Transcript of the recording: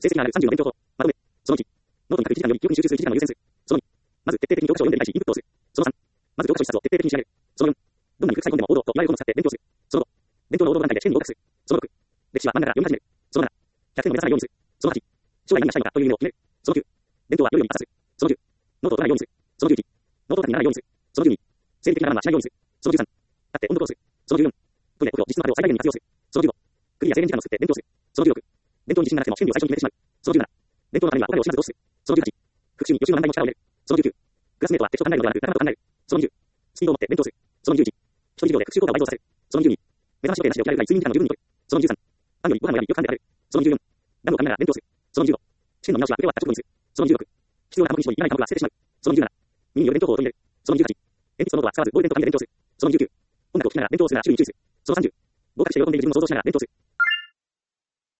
成績が上がる30の勉強法。まとめ。その1。ノートに書く1時間より記憶に集中する1時間の優先数。その2。まず徹底的に教科書を読んで理解し、インプットをする。その3。まず教科書一冊を徹底的に調べる。その4。どんなに副作用でも王道と言われることを使って勉強する。その5。勉強の王道の段階で試験に合格する。その6。歴史は漫画から読み始める。その7。100点の目指さないようにする。その8。将来何がしたいのかという夢を決める。その9。勉強は夜に朝する。その10。ノートを取らないようにする。その11。ノート書きにならないようにする。その12。生理的なランはしないようにする。その13。立って音読をする。その14。トイレ、お風呂、実質の場を最大限に活用する。その15。クリア制限時間を作って勉強する。その16。勉強に自信がなくても試験日を最初に決めてしまう。その17。勉強のためにはお金をしなずどうする。その18。復習に予習の難題の力を入れる。その19。クラスメートはテスト考えるのではなく仲間と考える。その20。スピードを持って勉強する。その21。一人授業で復習効果を倍増させる。その22。目覚まし時計なしで起きられるぐらい睡眠時間を十分にとる。その23。パンよりご飯を選びよく噛んで食べる。その24。ラムを噛みながら勉強する。その25。試験の見直しは受け終わった直後にする。その26。必要な科目に絞り、いらない科目は捨ててしまう。その27。耳による勉強法を取り入れる。その28。鉛筆とノートは使わずボールペンと紙で勉強する。その29。音楽を聴きながら勉強をするなら注意に注意する。その30。合格して喜んでいる自分を想像しながら